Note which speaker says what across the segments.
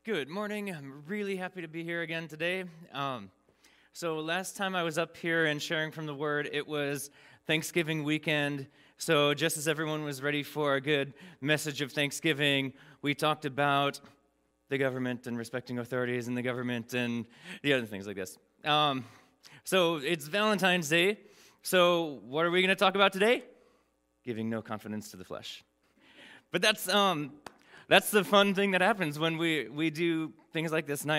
Speaker 1: Good morning. I'm really happy to be here again today. So last time I was up here and sharing from the Word, it was Thanksgiving weekend. So just as everyone was ready for a good message of Thanksgiving, we talked about the government and respecting authorities in the government and the other things like this. So it's Valentine's Day. So what are we going to talk about today? Giving no confidence to the flesh. But that's the fun thing that happens when we do things like this. And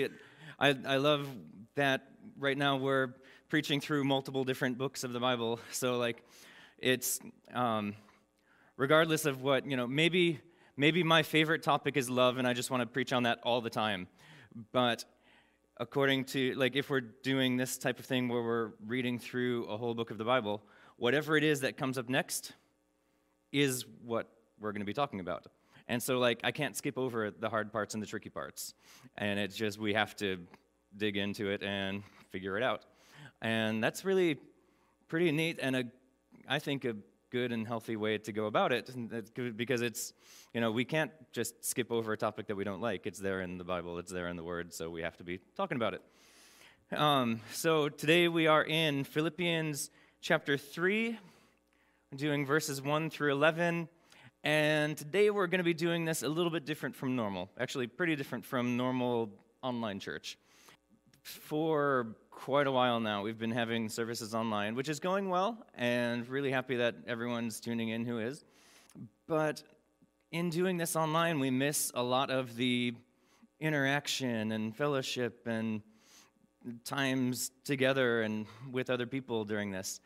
Speaker 1: I love that right now we're preaching through multiple different books of the Bible. So it's regardless of what, maybe my favorite topic is love, and I just want to preach on that all the time. But according to, if we're doing this type of thing where we're reading through a whole book of the Bible, whatever it is that comes up next is what we're going to be talking about. And so, I can't skip over the hard parts and the tricky parts. And it's just, we have to dig into it and figure it out. And that's really pretty neat and I think a good and healthy way to go about it. And that's good because it's, we can't just skip over a topic that we don't like. It's there in the Bible, it's there in the Word, so we have to be talking about it. So today we are in Philippians chapter 3, doing verses 1 through 11. And today we're going to be doing this a little bit different from normal. Actually, pretty different from normal online church. For quite a while now, we've been having services online, which is going well, and really happy that everyone's tuning in who is. But in doing this online, we miss a lot of the interaction and fellowship and times together and with other people during this.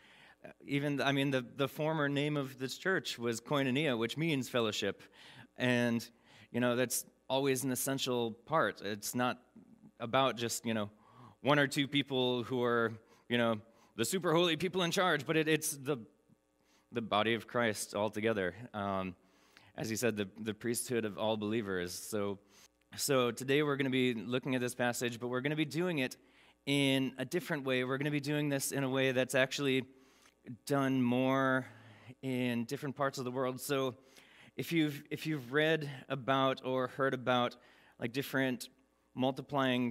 Speaker 1: The former name of this church was Koinonia, which means fellowship. And, that's always an essential part. It's not about just, one or two people who are, the super holy people in charge, but it's the body of Christ altogether. As he said, the priesthood of all believers. So today we're going to be looking at this passage, but we're going to be doing it in a different way. We're going to be doing this in a way that's actually done more in different parts of the world. So if you've read about or heard about different multiplying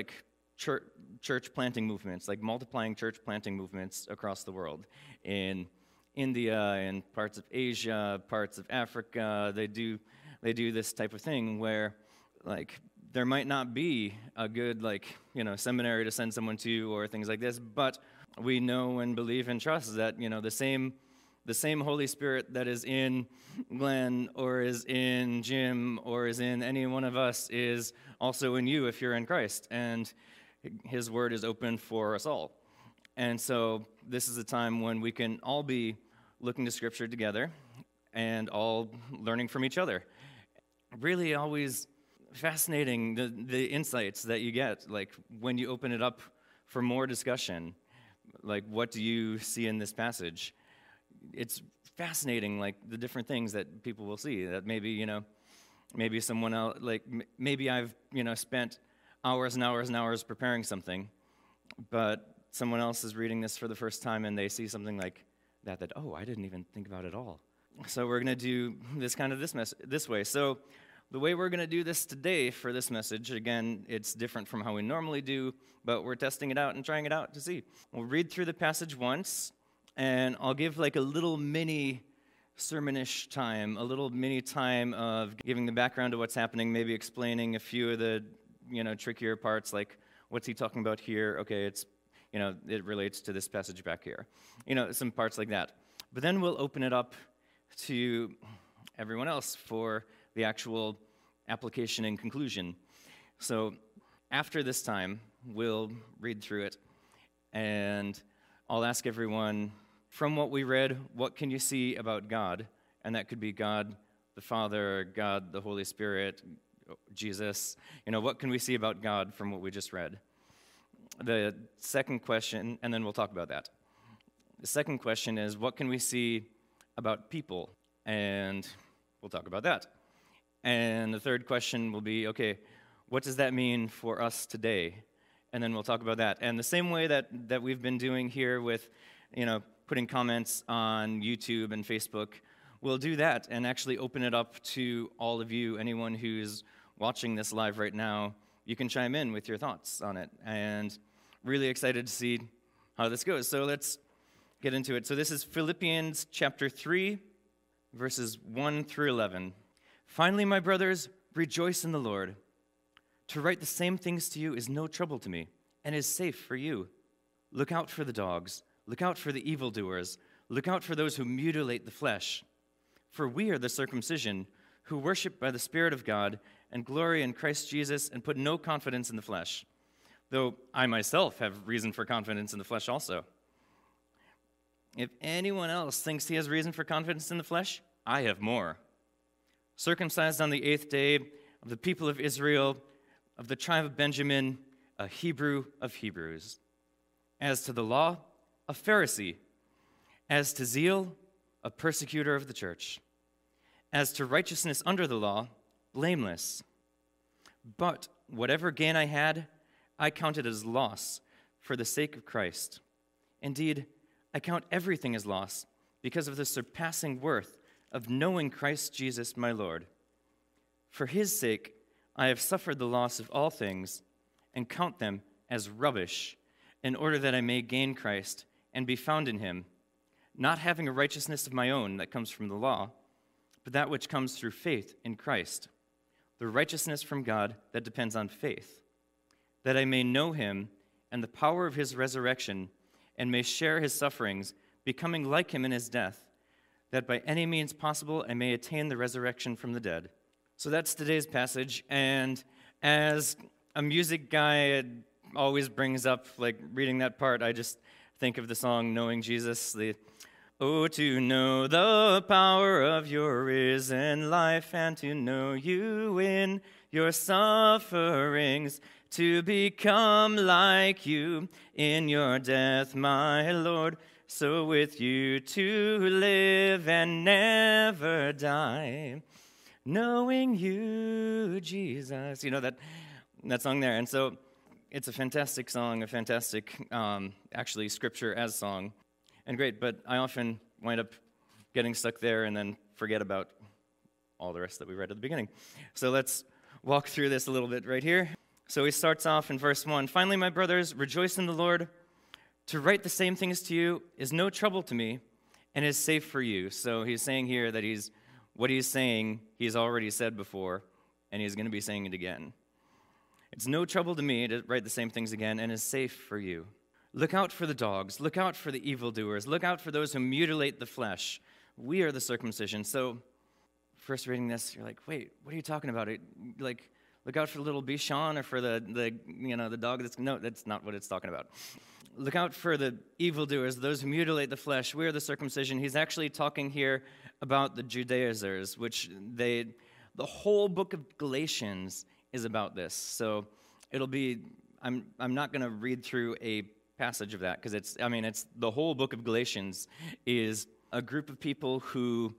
Speaker 1: church planting movements, multiplying church planting movements across the world, in India, in parts of Asia, parts of Africa, they do this type of thing where there might not be a good seminary to send someone to or things like this, but we know and believe and trust that, the same Holy Spirit that is in Glenn or is in Jim or is in any one of us is also in you if you're in Christ. And his word is open for us all. And so this is a time when we can all be looking to Scripture together and all learning from each other. Really always fascinating the insights that you get, when you open it up for more discussion. What do you see in this passage? It's fascinating, the different things that people will see. That maybe someone else, maybe I've, spent hours and hours and hours preparing something, but someone else is reading this for the first time and they see something like that, oh, I didn't even think about it all. So we're going to do this way. So the way we're going to do this today for this message, again, it's different from how we normally do, but we're testing it out and trying it out to see. We'll read through the passage once, and I'll give a little mini sermonish time, a little mini time of giving the background to what's happening, maybe explaining a few of the, trickier parts, what's he talking about here? Okay, it's, it relates to this passage back here. Some parts like that. But then we'll open it up to everyone else for the actual application and conclusion. So after this time, we'll read through it, and I'll ask everyone, from what we read, what can you see about God? And that could be God the Father, God the Holy Spirit, Jesus. What can we see about God from what we just read? The second question, and then we'll talk about that. The second question is, what can we see about people? And we'll talk about that. And the third question will be, okay, what does that mean for us today? And then we'll talk about that. And the same way that we've been doing here with, putting comments on YouTube and Facebook, we'll do that and actually open it up to all of you, anyone who's watching this live right now, you can chime in with your thoughts on it. And really excited to see how this goes. So let's get into it. So this is Philippians chapter 3, verses 1 through 11. Finally, my brothers, rejoice in the Lord. To write the same things to you is no trouble to me and is safe for you. Look out for the dogs. Look out for the evildoers. Look out for those who mutilate the flesh. For we are the circumcision, who worship by the Spirit of God and glory in Christ Jesus and put no confidence in the flesh, though I myself have reason for confidence in the flesh also. If anyone else thinks he has reason for confidence in the flesh, I have more. Circumcised on the 8th day, of the people of Israel, of the tribe of Benjamin, a Hebrew of Hebrews. As to the law, a Pharisee. As to zeal, a persecutor of the church. As to righteousness under the law, blameless. But whatever gain I had, I counted as loss for the sake of Christ. Indeed, I count everything as loss because of the surpassing worth of knowing Christ Jesus my Lord. For his sake, I have suffered the loss of all things and count them as rubbish in order that I may gain Christ and be found in him, not having a righteousness of my own that comes from the law, but that which comes through faith in Christ, the righteousness from God that depends on faith, that I may know him and the power of his resurrection and may share his sufferings, becoming like him in his death, that by any means possible I may attain the resurrection from the dead. So that's today's passage, and as a music guy, it always brings up, like, reading that part, I just think of the song Knowing Jesus, oh, to know the power of your risen life and to know you in your sufferings, to become like you in your death, my Lord, so with you to live and never die, knowing you, Jesus. You know that song there. And so it's a fantastic song, a fantastic, actually, scripture as song. And great, but I often wind up getting stuck there and then forget about all the rest that we read at the beginning. So let's walk through this a little bit right here. So he starts off in verse 1. Finally, my brothers, rejoice in the Lord. To write the same things to you is no trouble to me and is safe for you. So he's saying here that what he's saying, he's already said before, and he's going to be saying it again. It's no trouble to me to write the same things again and is safe for you. Look out for the dogs. Look out for the evildoers. Look out for those who mutilate the flesh. We are the circumcision. So, first reading this, you're like, wait, what are you talking about? Like, look out for the little Bichon or for the dog that's... No, that's not what it's talking about. Look out for the evildoers, those who mutilate the flesh. We are the circumcision. He's actually talking here about the Judaizers, which the whole book of Galatians is about this. So, it'll be... I'm not going to read through a passage of that, because it's the whole book of Galatians is a group of people who,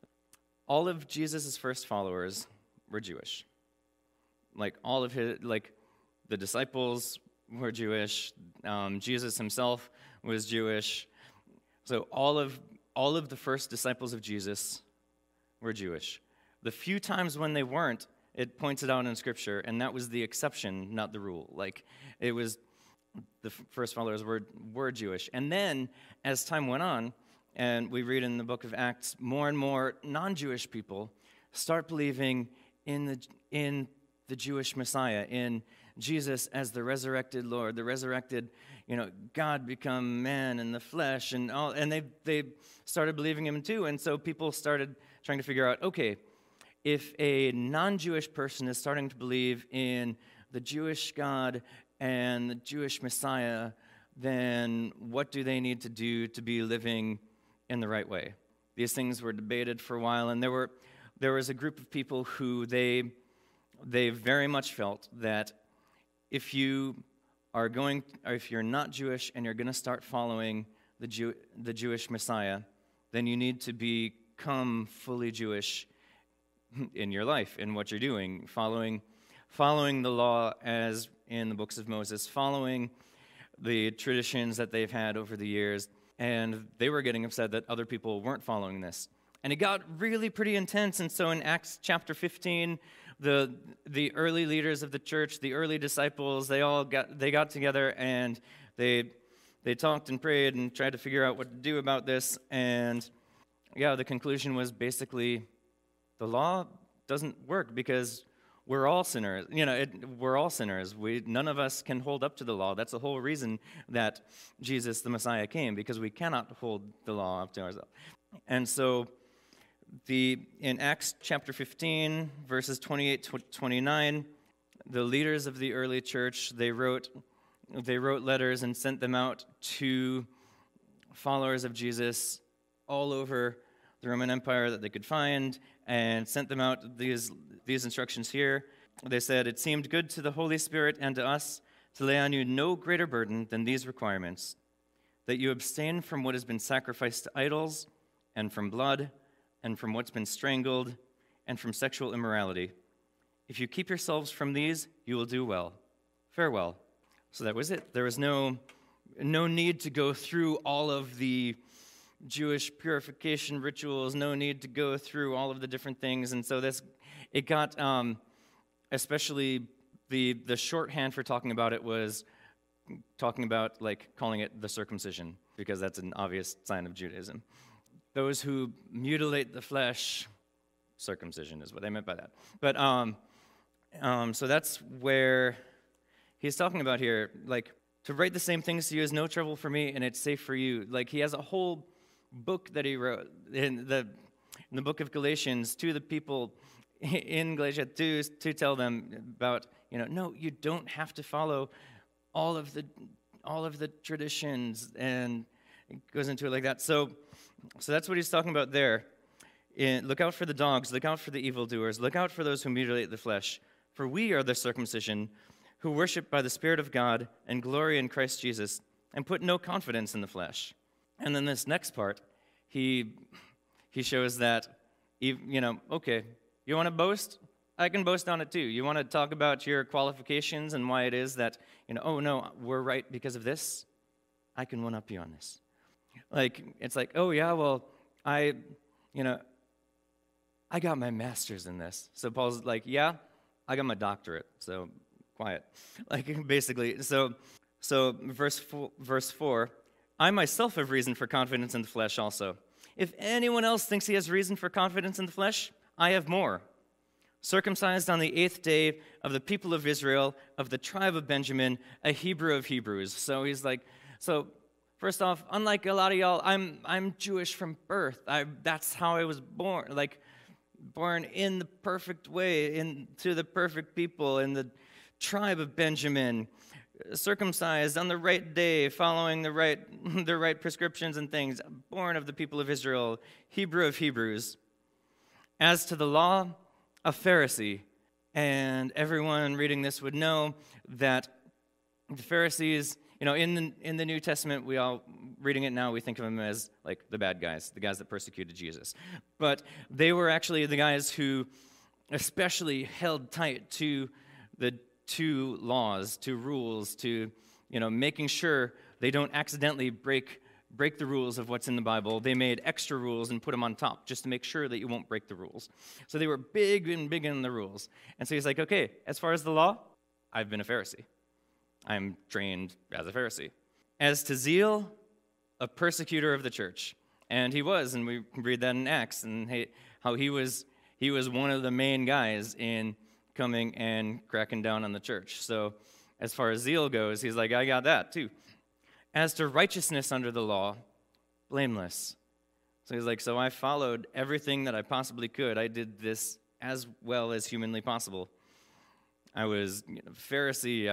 Speaker 1: all of Jesus' first followers were Jewish. Like all of his, like the disciples were Jewish. Jesus himself was Jewish. So all of the first disciples of Jesus were Jewish. The few times when they weren't, it points it out in Scripture, and that was the exception, not the rule. Like it was. The first followers were Jewish. And then, as time went on, and we read in the book of Acts, more and more non-Jewish people start believing in the Jewish Messiah, in Jesus as the resurrected Lord, the resurrected, God become man in the flesh, and they started believing him too. And so people started trying to figure out, okay, if a non-Jewish person is starting to believe in the Jewish God and the Jewish Messiah, then what do they need to do to be living in the right way? These things were debated for a while, and there was a group of people who they very much felt that if you're not Jewish and you're going to start following the Jewish Messiah, then you need to become fully Jewish in your life, in what you're doing, following the law as in the books of Moses, following the traditions that they've had over the years, and they were getting upset that other people weren't following this. And it got really pretty intense, and so in Acts chapter 15, the early leaders of the church, the early disciples, they got together and they talked and prayed and tried to figure out what to do about this. And yeah, the conclusion was basically the law doesn't work because we're all sinners. We're all sinners. None of us can hold up to the law. That's the whole reason that Jesus, the Messiah, came, because we cannot hold the law up to ourselves. And so in Acts chapter 15, verses 28 to 29, the leaders of the early church, they wrote letters and sent them out to followers of Jesus all over the Roman Empire that they could find, and sent them out these instructions here. They said, "It seemed good to the Holy Spirit and to us to lay on you no greater burden than these requirements, that you abstain from what has been sacrificed to idols, and from blood, and from what's been strangled, and from sexual immorality. If you keep yourselves from these, you will do well. Farewell." So that was it. There was no need to go through all of the Jewish purification rituals, no need to go through all of the different things. And so it got, especially the shorthand for talking about it was talking about, like, calling it the circumcision, because that's an obvious sign of Judaism. Those who mutilate the flesh, circumcision is what they meant by that. But so that's where he's talking about here, like, to write the same things to you is no trouble for me, and it's safe for you. Like, he has a whole book that he wrote in the book of Galatians to the people in Galatia to tell them about, no, you don't have to follow all of the traditions, and it goes into it like that. So that's what he's talking about there. Look out for the dogs, look out for the evildoers, look out for those who mutilate the flesh, for we are the circumcision who worship by the Spirit of God and glory in Christ Jesus and put no confidence in the flesh. And then this next part, he shows that, okay, you want to boast? I can boast on it too. You want to talk about your qualifications and why it is that, oh no, we're right because of this? I can one-up you on this. Like, it's like, oh yeah, well, I got my master's in this. So Paul's like, yeah, I got my doctorate, so quiet. Like, basically, so verse 4, I myself have reason for confidence in the flesh also. If anyone else thinks he has reason for confidence in the flesh, I have more. Circumcised on the 8th day of the people of Israel, of the tribe of Benjamin, a Hebrew of Hebrews. So he's like, first off, unlike a lot of y'all, I'm Jewish from birth. That's how I was born. Like, born in the perfect way, into the perfect people, in the tribe of Benjamin, circumcised on the right day, following the right prescriptions and things, born of the people of Israel, Hebrew of Hebrews. As to the law, a Pharisee. And everyone reading this would know that the Pharisees, in the New Testament, we all, reading it now, we think of them as, like, the bad guys, the guys that persecuted Jesus. But they were actually the guys who especially held tight to the two laws, to rules, to, making sure they don't accidentally break the rules of what's in the Bible. They made extra rules and put them on top just to make sure that you won't break the rules. So they were big in the rules. And so he's like, okay, as far as the law, I've been a Pharisee. I'm trained as a Pharisee. As to zeal, a persecutor of the church. And he was, and we read that in Acts, and how he was one of the main guys in coming and cracking down on the church. So as far as zeal goes, he's like, I got that too. As to righteousness under the law, blameless. So he's like, so I followed everything that I possibly could. I did this as well as humanly possible. I was Pharisee,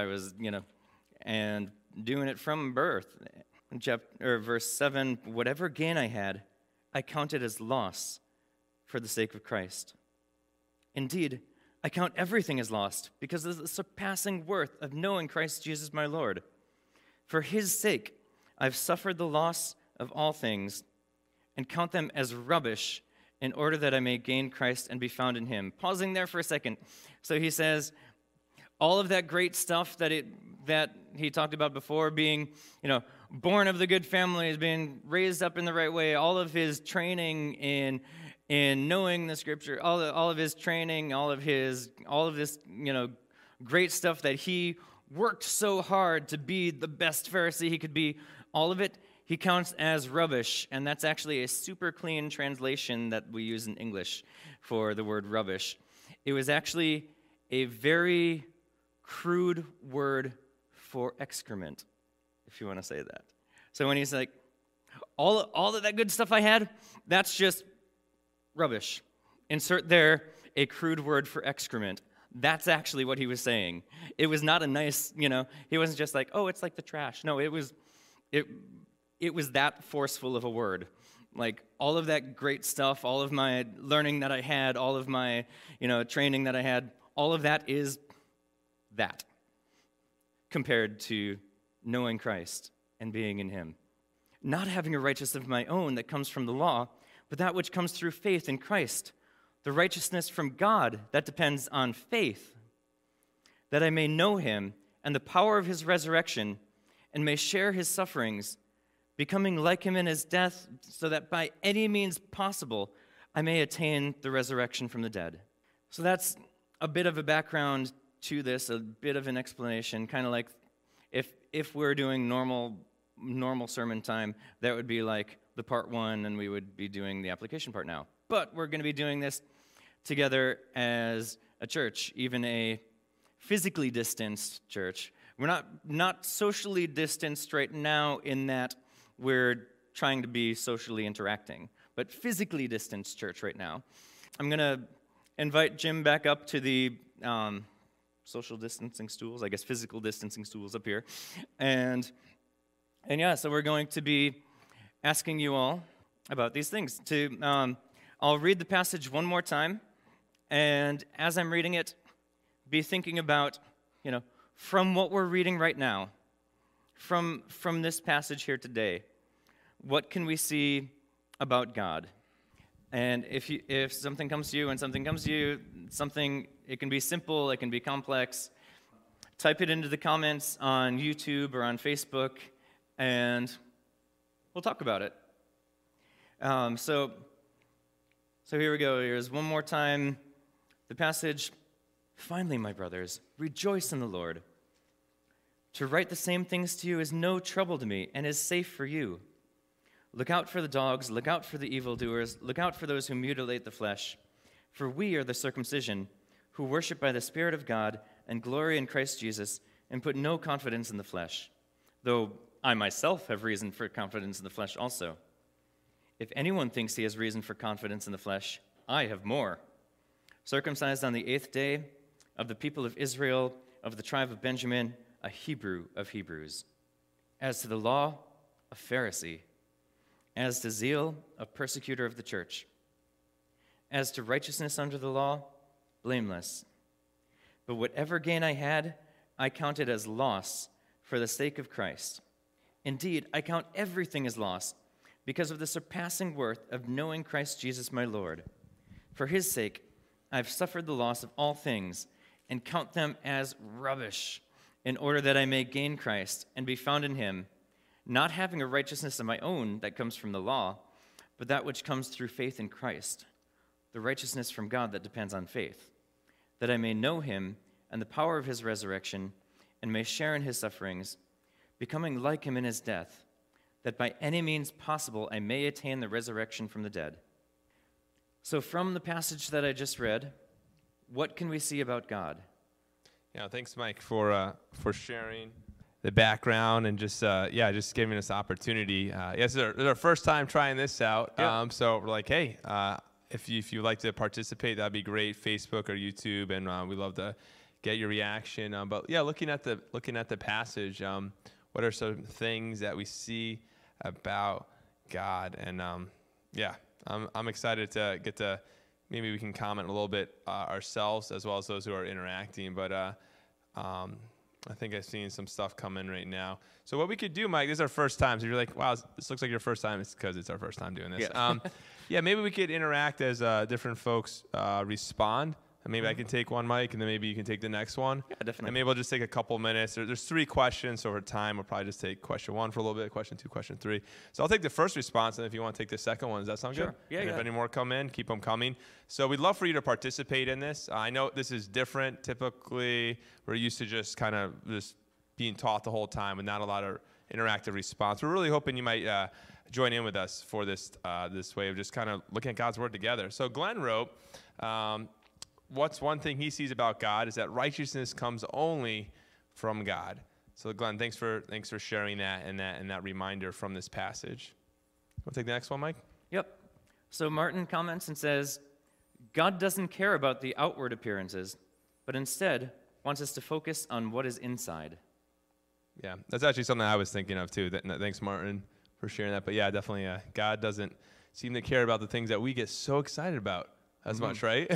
Speaker 1: and doing it from birth. Verse 7, whatever gain I had, I counted as loss for the sake of Christ. Indeed, I count everything as lost because of the surpassing worth of knowing Christ Jesus my Lord. For his sake, I've suffered the loss of all things and count them as rubbish in order that I may gain Christ and be found in him. Pausing there for a second. So he says, all of that great stuff that he talked about before, being, born of the good families, being raised up in the right way, all of his training in in knowing the Scripture, all of his training, all of this, great stuff that he worked so hard to be the best Pharisee he could be, all of it, he counts as rubbish. And that's actually a super clean translation that we use in English for the word rubbish. It was actually a very crude word for excrement, if you want to say that. So when he's like, all of that good stuff I had, that's just rubbish. Insert there a crude word for excrement. That's actually what he was saying. It was not a nice, he wasn't just like, oh, it's like the trash. No, it was that forceful of a word. Like all of that great stuff, all of my learning that I had, all of my, training that I had, all of that is that compared to knowing Christ and being in him. Not having a righteousness of my own that comes from the law, but that which comes through faith in Christ, the righteousness from God that depends on faith, that I may know him and the power of his resurrection, and may share his sufferings, becoming like him in his death, so that by any means possible I may attain the resurrection from the dead. So that's a bit of a background to this, a bit of an explanation, kind of like if we're doing normal sermon time, that would be like the part one, and we would be doing the application part now. But we're going to be doing this together as a church, even a physically distanced church. We're not socially distanced right now in that we're trying to be socially interacting, but physically distanced church right now. I'm going to invite Jim back up to the social distancing stools, I guess physical distancing stools up here. And yeah, so we're going to be asking you all about these things. I'll read the passage one more time, and as I'm reading it, be thinking about, from what we're reading right now, from this passage here today, what can we see about God? And if something comes to you and something comes to you, it can be simple, it can be complex, type it into the comments on YouTube or on Facebook, and we'll talk about it. So here we go. Here's one more time the passage. Finally, my brothers, rejoice in the Lord. To write the same things to you is no trouble to me and is safe for you. Look out for the dogs, look out for the evildoers, look out for those who mutilate the flesh. For we are the circumcision, who worship by the Spirit of God and glory in Christ Jesus, and put no confidence in the flesh, though I myself have reason for confidence in the flesh also. If anyone thinks he has reason for confidence in the flesh, I have more. Circumcised on the 8th day, of the people of Israel, of the tribe of Benjamin, a Hebrew of Hebrews. As to the law, a Pharisee. As to zeal, a persecutor of the church. As to righteousness under the law, blameless. But whatever gain I had, I counted as loss for the sake of Christ. Indeed, I count everything as loss because of the surpassing worth of knowing Christ Jesus my Lord. For his sake, I've suffered the loss of all things and count them as rubbish, in order that I may gain Christ and be found in him, not having a righteousness of my own that comes from the law, but that which comes through faith in Christ, the righteousness from God that depends on faith, that I may know him and the power of his resurrection, and may share in his sufferings, becoming like him in his death, that by any means possible I may attain the resurrection from the dead. So from the passage that I just read, what can we see about God?
Speaker 2: Yeah, thanks, Mike, for sharing the background and just giving us the opportunity. This is our first time trying this out. Yep. So we're like, hey, if you'd like to participate, that'd be great. Facebook or YouTube, and we'd love to get your reaction. But yeah, looking at the passage, what are some things that we see about God? And I'm excited to get to. Maybe we can comment a little bit ourselves as well as those who are interacting. But I think I've seen some stuff come in right now. So what we could do, Mike, this is our first time. So you're like, wow, this looks like your first time. It's because it's our first time doing this. Yeah, maybe we could interact as different folks respond. Maybe I can take one, Mike, and then maybe you can take the next one.
Speaker 1: Yeah, definitely.
Speaker 2: And maybe we'll just take a couple minutes. There's 3 questions, so over time, we'll probably just take question 1 for a little bit, question 2, question 3. So I'll take the first response, and if you want to take the second one, does that sound
Speaker 1: Sure.
Speaker 2: good?
Speaker 1: Yeah,
Speaker 2: and
Speaker 1: yeah.
Speaker 2: if any more come in, keep them coming. So we'd love for you to participate in this. I know this is different. Typically, we're used to just kind of just being taught the whole time with not a lot of interactive response. We're really hoping you might join in with us for this way of just kind of looking at God's word together. So Glenn wrote, what's one thing he sees about God is that righteousness comes only from God. So Glenn, thanks for sharing that and that reminder from this passage. We'll take the next one, Mike.
Speaker 1: Yep. So Martin comments and says, God doesn't care about the outward appearances, but instead wants us to focus on what is inside.
Speaker 2: Yeah, that's actually something I was thinking of too. Thanks, Martin, for sharing that. But yeah, definitely, God doesn't seem to care about the things that we get so excited about as much, right?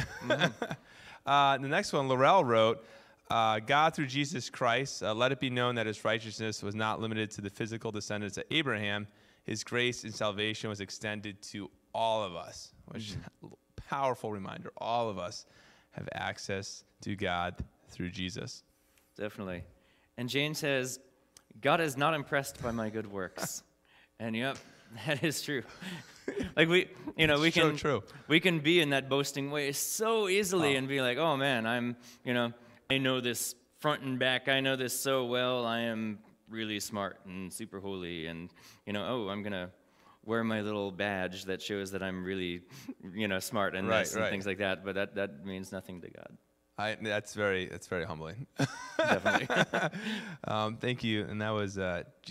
Speaker 2: The next one, Laurel wrote, God through Jesus Christ, let it be known that his righteousness was not limited to the physical descendants of Abraham. His grace and salvation was extended to all of us, which is a powerful reminder. All of us have access to God through Jesus.
Speaker 1: Definitely. And Jane says, God is not impressed by my good works. And yep, that is true. Like we can
Speaker 2: true.
Speaker 1: We can be in that boasting way so easily and be like, oh man, I know this front and back. I know this so well. I am really smart and super holy. And, I'm going to wear my little badge that shows that I'm really, smart and this and things like that. But that means nothing to God.
Speaker 2: That's very humbling.
Speaker 1: Definitely.
Speaker 2: Thank you. And that was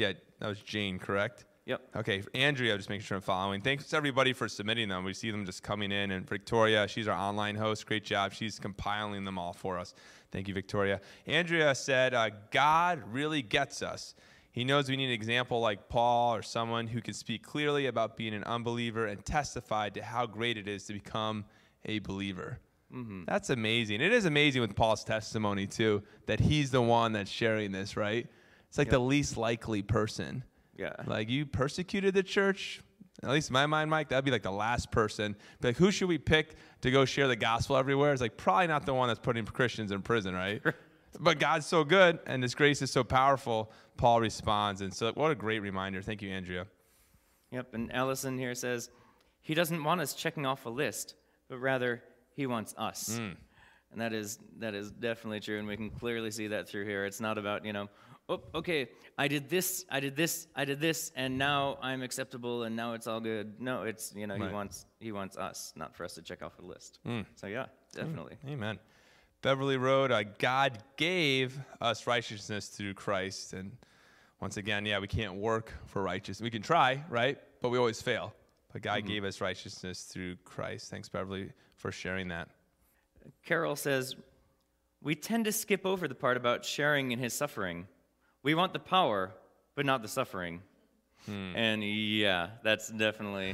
Speaker 2: Jane, correct?
Speaker 1: Yep.
Speaker 2: Okay, Andrea, just making sure I'm following. Thanks everybody for submitting them. We see them just coming in. And Victoria, she's our online host. Great job. She's compiling them all for us. Thank you, Victoria. Andrea said, God really gets us. He knows we need an example like Paul or someone who can speak clearly about being an unbeliever and testify to how great it is to become a believer. Mm-hmm. That's amazing. It is amazing with Paul's testimony, too, that he's the one that's sharing this, right? It's like the least likely person.
Speaker 1: Yeah.
Speaker 2: Like, you persecuted the church? At least in my mind, Mike, that'd be like the last person. Be like, who should we pick to go share the gospel everywhere? It's like probably not the one that's putting Christians in prison, right? But God's so good, and his grace is so powerful, Paul responds. And so what a great reminder. Thank you, Andrea.
Speaker 1: Yep, and Allison here says, he doesn't want us checking off a list, but rather he wants us. And that is definitely true, and we can clearly see that through here. It's not about, oh, okay, I did this, and now I'm acceptable, and now it's all good. No, it's, right. he wants us, not for us to check off a list. So yeah, definitely.
Speaker 2: Amen. Beverly wrote, God gave us righteousness through Christ. And once again, we can't work for righteousness. We can try, right? But we always fail. But God gave us righteousness through Christ. Thanks, Beverly, for sharing that.
Speaker 1: Carol says, we tend to skip over the part about sharing in his suffering. We want the power, but not the suffering. And yeah, that's definitely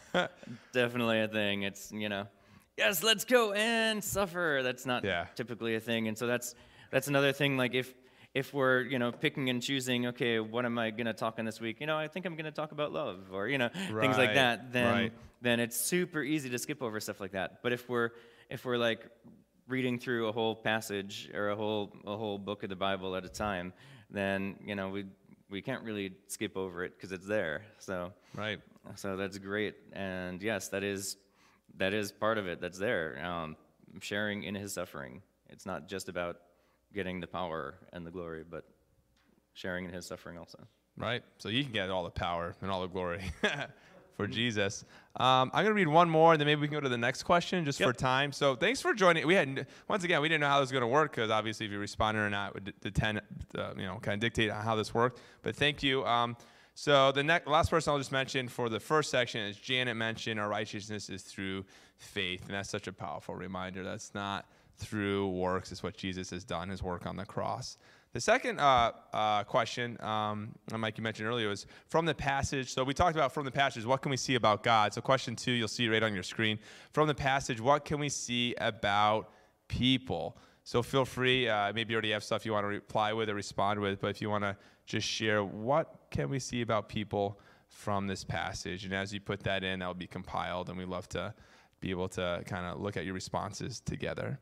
Speaker 1: a thing. It's, yes, let's go and suffer. That's not typically a thing. And so that's another thing. Like if we're, picking and choosing, okay, what am I going to talk on this week? I think I'm going to talk about love or, things like that. Then it's super easy to skip over stuff like that. But if we're like reading through a whole passage or a whole book of the Bible at a time, then, we can't really skip over it because it's there. So that's great. And yes, that is part of it that's there, sharing in his suffering. It's not just about getting the power and the glory, but sharing in his suffering also. Right. So you can get all the power and all the glory for Jesus. I'm going to read one more, and then maybe we can go to the next question just for time. So thanks for joining. We didn't know how this was going to work because obviously if you responded or not would kind of dictate how this worked. But thank you. So the last person I'll just mention for the first section, as Janet mentioned, our righteousness is through faith. And that's such a powerful reminder. That's not through works. It's what Jesus has done, his work on the cross. The second question, Mike, you mentioned earlier, was from the passage. So we talked about from the passage, what can we see about God? So question 2, you'll see right on your screen. From the passage, what can we see about people? So feel free, maybe you already have stuff you want to reply with or respond with, but if you want to just share, what can we see about people from this passage? And as you put that in, that will be compiled, and we'd love to be able to kind of look at your responses together.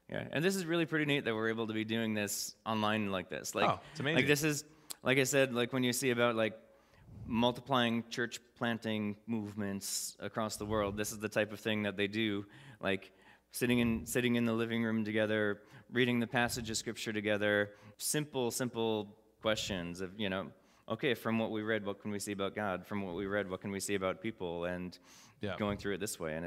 Speaker 1: Yeah, and this is really pretty neat that we're able to be doing this online like this. Like,
Speaker 2: Oh, it's amazing.
Speaker 1: Like this is, like I said, like when you see about like multiplying church planting movements across the world, this is the type of thing that they do. Like sitting in the living room together, reading the passage of scripture together. Simple questions of, okay, from what we read, what can we see about God? From what we read, what can we see about people? And going through it this way,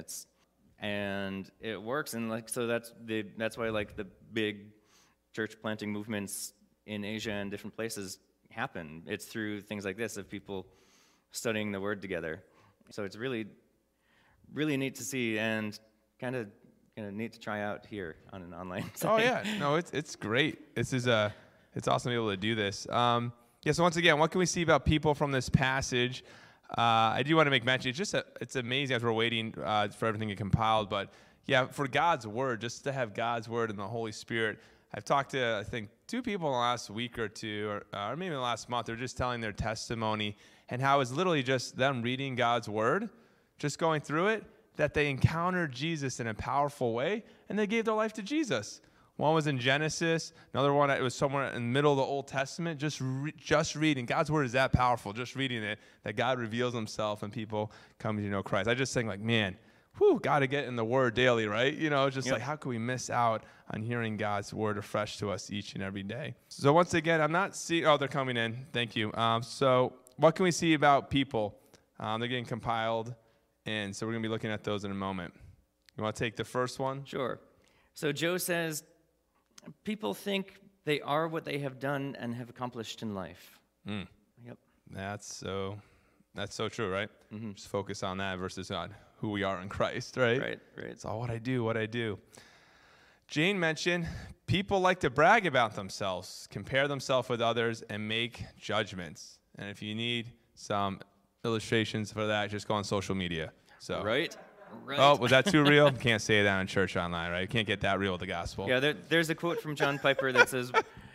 Speaker 1: and it works, and like so that's why like the big church planting movements in Asia and different places happen. It's through things like this of people studying the Word together. So it's really neat to see, and kind of neat to try out here on an online site.
Speaker 2: Oh yeah, no, it's great. It's awesome to be able to do this. So once again, what can we see about people from this passage? I do want to make mention, it's amazing as we're waiting for everything to get compiled, but yeah, for God's Word, just to have God's Word and the Holy Spirit. I've talked to, I think, 2 people in the last week or two, or maybe in the last month. They're just telling their testimony and how it's literally just them reading God's Word, just going through it, that they encountered Jesus in a powerful way, and they gave their life to Jesus. One was in Genesis. Another one, it was somewhere in the middle of the Old Testament. Just reading. God's Word is that powerful, just reading it, that God reveals himself and people come to know Christ. I just think like, man, got to get in the Word daily, right? Like how can we miss out on hearing God's Word afresh to us each and every day? So once again, I'm not seeing, they're coming in. Thank you. So what can we see about people? They're getting compiled, and so we're going to be looking at those in a moment. You want to take the first one?
Speaker 1: Sure. So Joe says, people think they are what they have done and have accomplished in life.
Speaker 2: Mm.
Speaker 1: Yep.
Speaker 2: That's so true, right?
Speaker 1: Mm-hmm.
Speaker 2: Just focus on that versus on who we are in Christ, right?
Speaker 1: Right.
Speaker 2: It's all what I do. Jane mentioned people like to brag about themselves, compare themselves with others, and make judgments. And if you need some illustrations for that, just go on social media. So
Speaker 1: Right.
Speaker 2: Oh, was that too real? Can't say that in church online, right? You can't get that real with the gospel.
Speaker 1: Yeah, there's a quote from John Piper that says,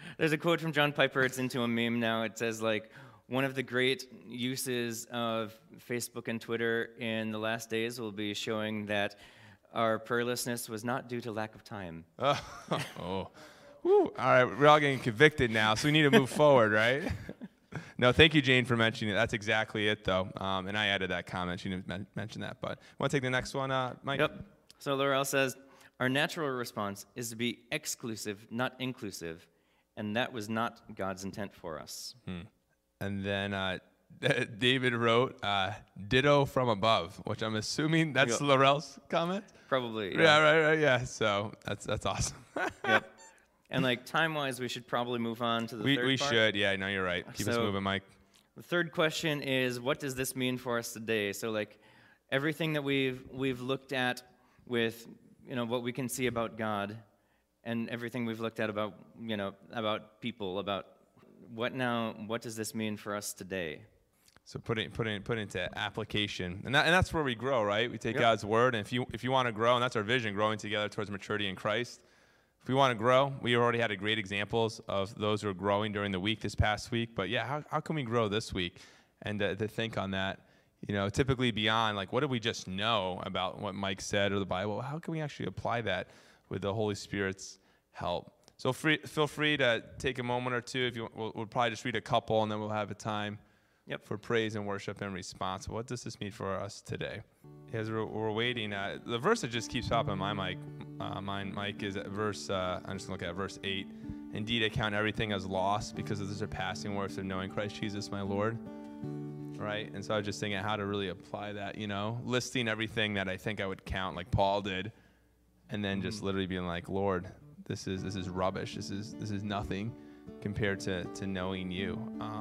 Speaker 1: it's into a meme now. It says, like, one of the great uses of Facebook and Twitter in the last days will be showing that our prayerlessness was not due to lack of time.
Speaker 2: Oh. Woo. All right, we're all getting convicted now, so we need to move forward, right? No, thank you, Jane, for mentioning it. That's exactly it, though. And I added that comment. She didn't mention that. But want to take the next one, Mike?
Speaker 1: Yep. So Laurel says, our natural response is to be exclusive, not inclusive. And that was not God's intent for us.
Speaker 2: And then David wrote, ditto from above, which I'm assuming that's Laurel's comment?
Speaker 1: Probably,
Speaker 2: yeah. Right, yeah. So that's awesome.
Speaker 1: Yep. And like time-wise, we should probably move on to the third part.
Speaker 2: We should, yeah. No, you're right. Keep us moving, Mike.
Speaker 1: The third question is, what does this mean for us today? So like everything that we've looked at with what we can see about God, and everything we've looked at about about people, about what does this mean for us today?
Speaker 2: So put it into application, and that's where we grow, right? We take God's word, and if you want to grow, and that's our vision, growing together towards maturity in Christ. If we want to grow, we already had great examples of those who are growing during the week this past week. But yeah, how can we grow this week? And to think on that, typically beyond like what did we just know about what Mike said or the Bible? How can we actually apply that with the Holy Spirit's help? So feel free to take a moment or two. If you, we'll probably just read a couple, and then we'll have a time for praise and worship and response. What does this mean for us today? As we're waiting, the verse that just keeps popping in my mind, Mike, is at verse, I'm just going to look at verse 8. Indeed, I count everything as loss because of the surpassing worth of knowing Christ Jesus my Lord. Right? And so I was just thinking how to really apply that, listing everything that I think I would count like Paul did, and then just literally being like, Lord, this is rubbish. This is nothing compared to knowing you.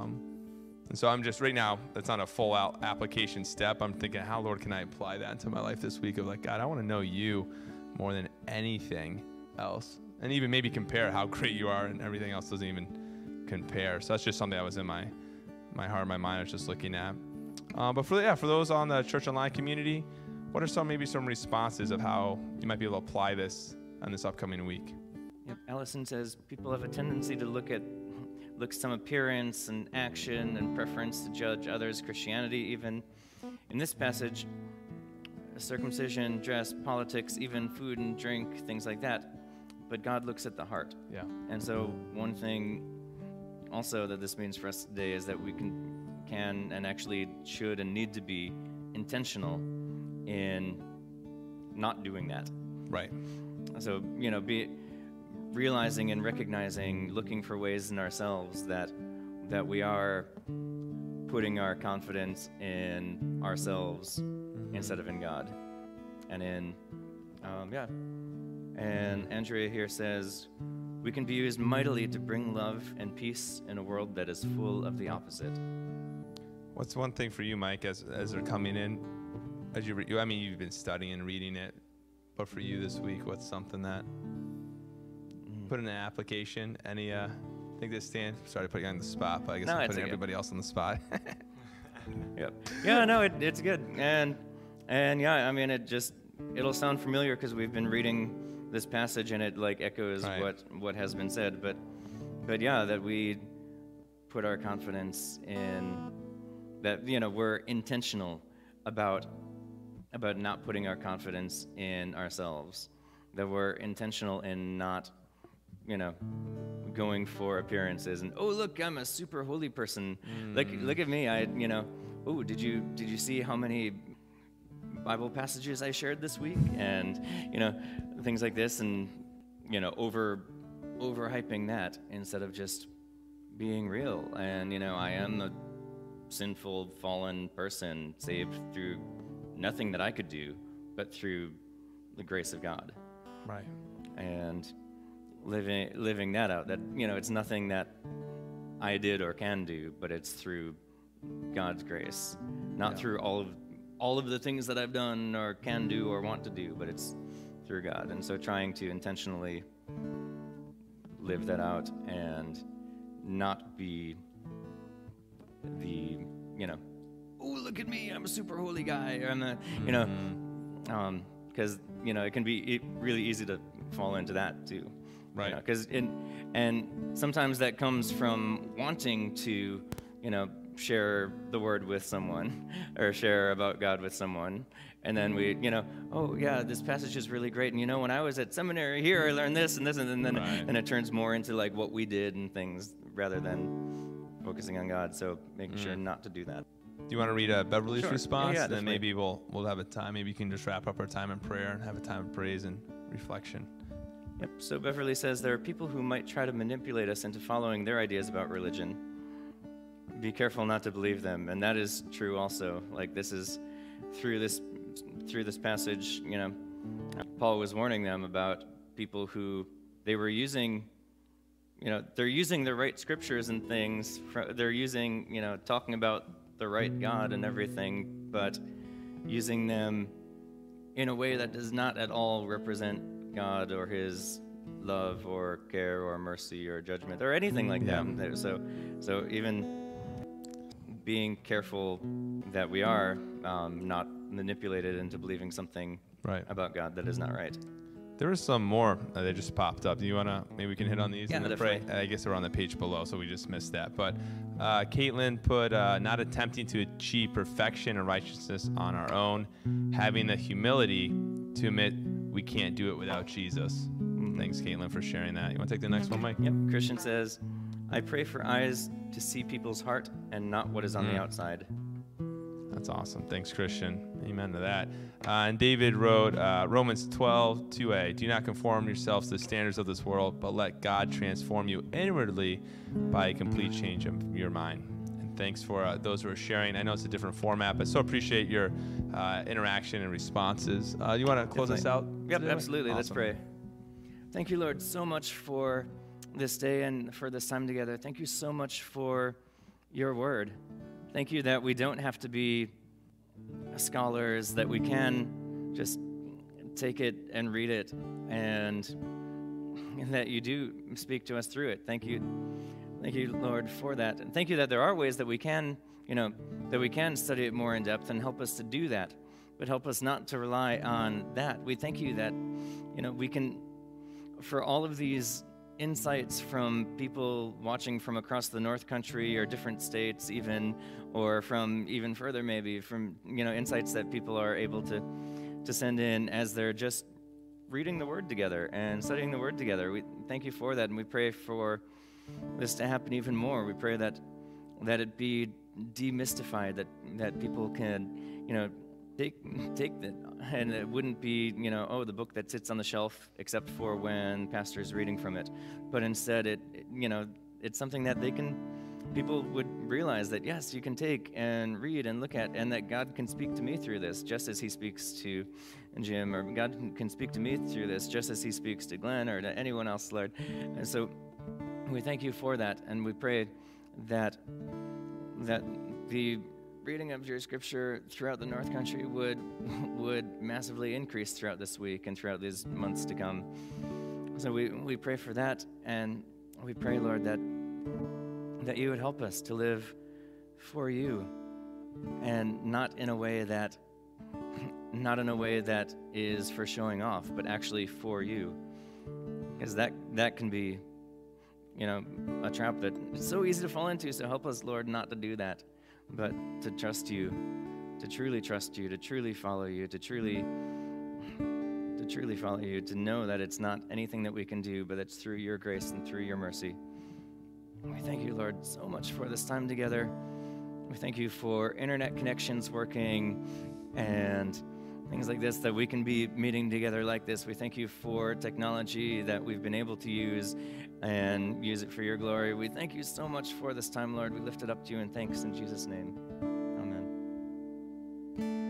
Speaker 2: And so I'm just right now, that's not a full out application step. I'm thinking, how, Lord, can I apply that into my life this week of like, God, I want to know you more than anything else. And even maybe compare how great you are, and everything else doesn't even compare. So that's just something that was in my heart, my mind, I was just looking at. But for those on the Church Online community, what are maybe some responses of how you might be able to apply this on this upcoming week?
Speaker 1: Yep. Allison says people have a tendency to look some appearance and action and preference to judge others, Christianity even. In this passage, circumcision, dress, politics, even food and drink, things like that. but God looks at the heart.
Speaker 2: Yeah.
Speaker 1: And so one thing also that this means for us today is that we can and actually should and need to be intentional in not doing that.
Speaker 2: Right.
Speaker 1: So, be realizing and recognizing, looking for ways in ourselves that we are putting our confidence in ourselves instead of in God. And And Andrea here says, we can be used mightily to bring love and peace in a world that is full of the opposite.
Speaker 2: What's one thing for you, Mike, as they're coming in, as you've been studying and reading it, but for you this week, what's something that put in an application? Any think this stands? Sorry to put you on the spot, but I guess I'm putting everybody else on the spot.
Speaker 1: Yep. Yeah, no, it's good, and yeah, I mean, it'll sound familiar because we've been reading this passage and it like echoes what has been said, but yeah, that we put our confidence in that, we're intentional about not putting our confidence in ourselves, that we're intentional in not, going for appearances and, oh, look, I'm a super holy person. Look at me. Oh, did you see how many Bible passages I shared this week? And, things like this, and, overhyping that instead of just being real. And, I am a sinful, fallen person saved through nothing that I could do, but through the grace of God.
Speaker 2: Right.
Speaker 1: And living that out, that, it's nothing that I did or can do, but it's through God's grace, not through all of the things that I've done or can do or want to do, but it's through God. And so trying to intentionally live that out and not be the, oh, look at me, I'm a super holy guy, or I'm the, because, it can be really easy to fall into that too.
Speaker 2: Right.
Speaker 1: Because and sometimes that comes from wanting to, share the word with someone or share about God with someone. And then we, oh yeah, this passage is really great. And when I was at seminary here, I learned this and this, and then and it turns more into like what we did and things rather than focusing on God. So making sure not to do that.
Speaker 2: Do you want to read Beverly's response?
Speaker 1: Yeah,
Speaker 2: and then maybe we'll have a time. Maybe you can just wrap up our time in prayer and have a time of praise and reflection.
Speaker 1: Yep. So Beverly says, there are people who might try to manipulate us into following their ideas about religion. Be careful not to believe them. And that is true also. Like, this is through this passage, Paul was warning them about people who they were using, they're using the right scriptures and things. They're using, talking about the right God and everything, but using them in a way that does not at all represent God or his love or care or mercy or judgment or anything like that. So even being careful that we are not manipulated into believing something about God that is not right.
Speaker 2: There was some more that just popped up. Do you want to, maybe we can hit on these?
Speaker 1: Yeah, definitely.
Speaker 2: I guess they're on the page below, so we just missed that. But Caitlin put, not attempting to achieve perfection and righteousness on our own, having the humility to admit we can't do it without Jesus. Thanks, Caitlin, for sharing that. You want to take the next one, Mike?
Speaker 1: Yep. Christian says, I pray for eyes to see people's heart and not what is on the outside.
Speaker 2: That's awesome. Thanks, Christian. Amen to that. And David wrote Romans 12:2a. Do not conform yourselves to the standards of this world, but let God transform you inwardly by a complete change of your mind. And thanks for those who are sharing. I know it's a different format, but so appreciate your interaction and responses. You want to close us out?
Speaker 1: Yep,
Speaker 2: today?
Speaker 1: absolutely.
Speaker 2: Awesome.
Speaker 1: Let's pray. Thank you, Lord, so much for this day and for this time together. Thank you so much for your word. Thank you that we don't have to be scholars, that we can just take it and read it, and that you do speak to us through it. Thank you, Lord, for that. And thank you that there are ways that we can, that we can study it more in depth and help us to do that, but help us not to rely on that. We thank you that, we can, for all of these insights from people watching from across the North Country or different states even, or from even further maybe, from, insights that people are able to send in as they're just reading the Word together and studying the Word together. We thank you for that, and we pray for this to happen even more. We pray that it be demystified, that people can, take that, and it wouldn't be, the book that sits on the shelf except for when pastor is reading from it, but instead it's something that people would realize that, yes, you can take and read and look at, and that God can speak to me through this just as he speaks to Jim, or God can speak to me through this just as he speaks to Glenn or to anyone else, Lord. And so we thank you for that, and we pray that the reading of your scripture throughout the North Country would massively increase throughout this week and throughout these months to come. So we pray for that, and we pray, Lord, that you would help us to live for you, and not in a way that is for showing off, but actually for you, because that can be, a trap that it's so easy to fall into. So help us, Lord, not to do that, but to trust you, to truly trust you, to truly follow you, to truly follow you, to know that it's not anything that we can do, but it's through your grace and through your mercy. We thank you, Lord, so much for this time together. We thank you for internet connections working and things like this, that we can be meeting together like this. We thank you for technology that we've been able to use and use it for your glory. We thank you so much for this time, Lord. We lift it up to you in thanks in Jesus' name.